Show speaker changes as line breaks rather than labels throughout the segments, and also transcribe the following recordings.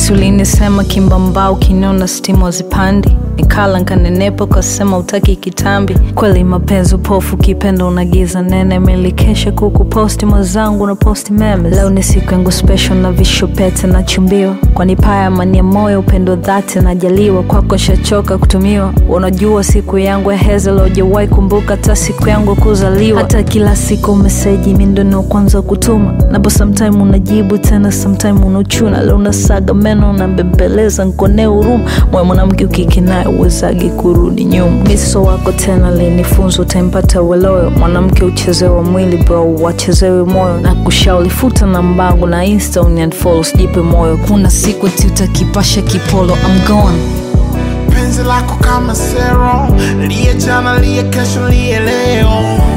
Si ulinisema kimbambao kinona stimu zipandi, nikala nkanenepa kasema utaki kitambi. Kweli mapenzi upofu kipenda unagiza nene, milikesha kukuposti mwazangu na posti memes. Leo ni siku yangu special na visho pete na chumbiwa, kwani paya mania moyo upendo dhati na jaliwa. Kwako shachoka kutumiwa, unajua siku yangu ya hezelo hujawai kumbuka hata siku yangu kuzaliwa. Hata kila siku meseji mindono kwanza kutuma, napo sometime unajibu tena sometime unuchuna. Leo unasaga meno unabembeleza nkone huruma, moyo mwanamke ukikinae uwezagi kurudi nyuma. Miso wako tena linifunzo utaimpata weloyo, mwanamke uchezewa mwili bro wachezewe moyo. Na kushauri futa na mbangu na insta uniunfollow jipe moyo, kuna siku ati utakipasha kipolo I'm gone.
Penzi lako kama sero, liye jana liye kesho liye leo,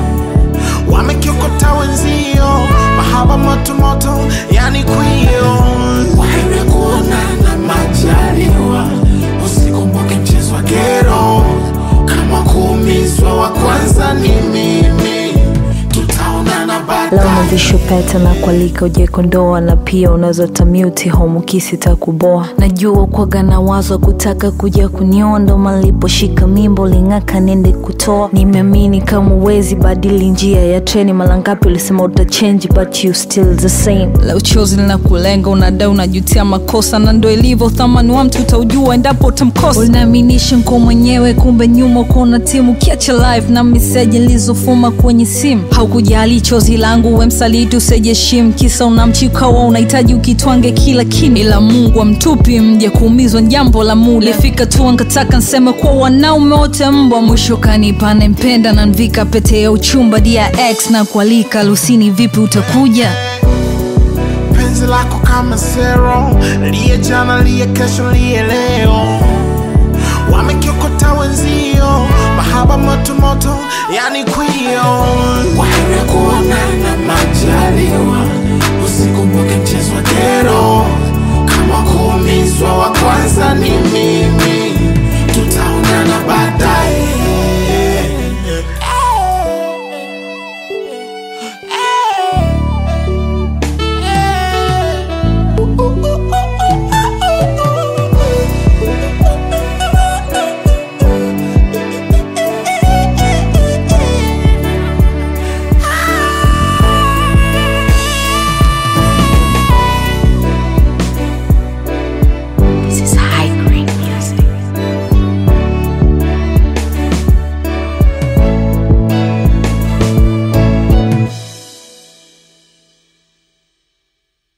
wamekiokota wenzio, mahaba moto moto yani kwio. Wahere kuonana majaliwa, usikumbuke mchezo wa gero, kama kuumizwa wa kwanza ni mimi, tutaonana baadaye.
Leo mvisho pete na kualika uje kondoa, na pia unaweza tamuti homu kisi takuboa. Najua kwa gana wazo kutaka kuja kuniondo, malipo shika mimbo lingaka nende kutoa. Nimeamini kama uwezi badili njia ya treni, malangapi ulisema utachange but you still the same. Leo chozi lina kulenga, unadai unajutia makosa, na ndo ilivyo thamani wa mtu utaujua endapo utamkosa. Unaaminisha nko mwenyewe kumbe nyuma kuna timu, kiacha live na message nilizofuma kwenye simu. Haukujali chozi langu we msaliti usejeshim, kisa unamchika wa unahitaji ukitwange kila kimi. Ila Mungu amtupi mje kuumizwa jambo la muda, lifika tu nkataka nseme kwa wanaume wote mbwa. Mwisho kanipa nempenda na nvika pete ya uchumba dia X na kualika lusini vipi utakuja.
Penzi lako kama sero, liye jana liye kesho liye leo, wamekiokota wenzio, mahaba moto moto yani kwio. Wahere kuonana majali